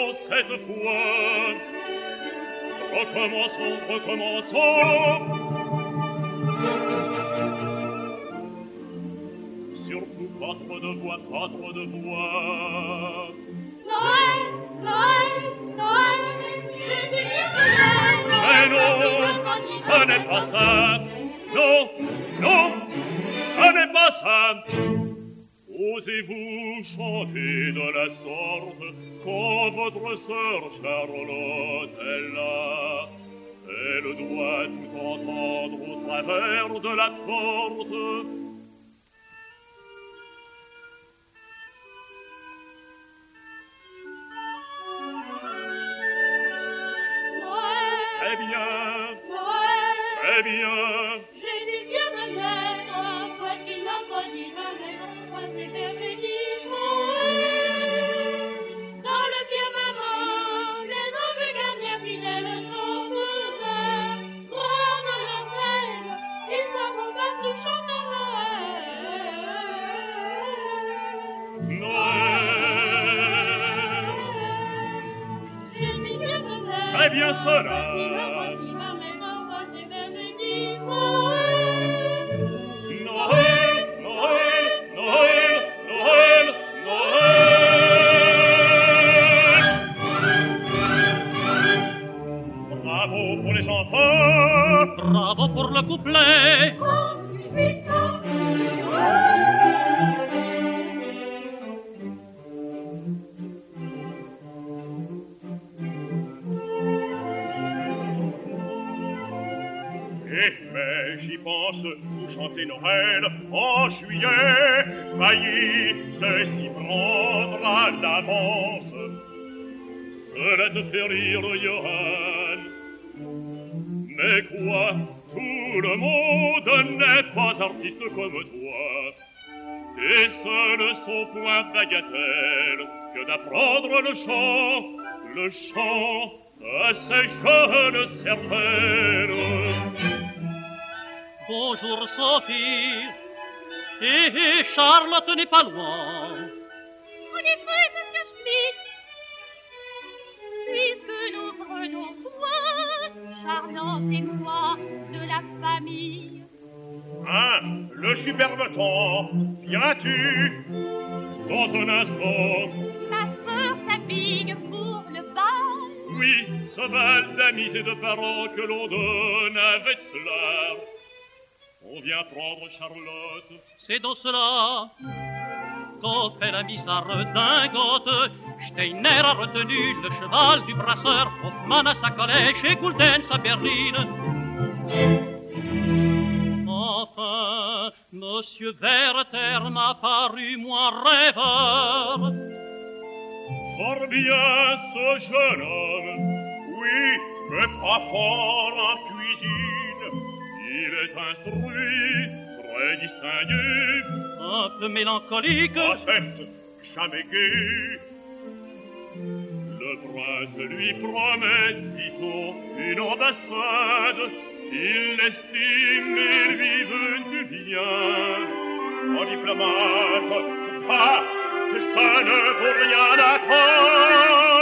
cette fois. Recommençons, recommençons. Surtout pas trop de voix, pas trop de voix. Noël, Noël, Noël, je dis bien Noël. Mais non, ce n'est pas ça. Non, non, ce n'est pas ça. Osez-vous chanter de la sorte quand votre sœur Charlotte est là? Elle doit tout entendre au travers de la porte. C'est bien, c'est bien. J'ai dit bien de naître, voici notre dimanche, voici berger d'Israël. Dans le firmament, les anges gardiens fidèles sont ouverts. Grande leur rêve, ils s'en vont partout chantant Noël. Noël, J'ai dit bien de naître, c'est bien cela. Noël, Noël, Noël, Noël, Noël. Bravo pour les enfants. Bravo pour le couplet. Mais j'y pense, vous chantez Noël en juillet, failli, c'est s'y prendre à l'avance. Cela te fait rire, Johann. Mais quoi, tout le monde n'est pas artiste comme toi. Et ce ne sont point bagatelles que d'apprendre le chant à ces jeunes cervelles. Bonjour Sophie, et Charlotte n'est pas loin. En effet, monsieur Schmitt, puisque nous prenons soin, Charlotte et moi, de la famille. Hein, le superbe temps, viens-tu dans un instant? Ma sœur s'habille pour le bal. Oui, ce bal d'amis et de parents que l'on donne avec cela. On vient prendre Charlotte. C'est dans cela, quand elle a mis sa redingote, Steiner a retenu le cheval du brasseur, Hoffmann à sa calèche et Gulden sa berline. Enfin, Monsieur Werther m'a paru moins rêveur. Fort bien ce jeune homme, oui, mais pas fort en cuisine. Il est instruit, très distingué, Un peu mélancolique, accepte, jamais gai. Le prince lui promet, dit-on, une ambassade. Il l'estime et lui veut du bien. En diplomate, pas que ça ne vaut rien attendre.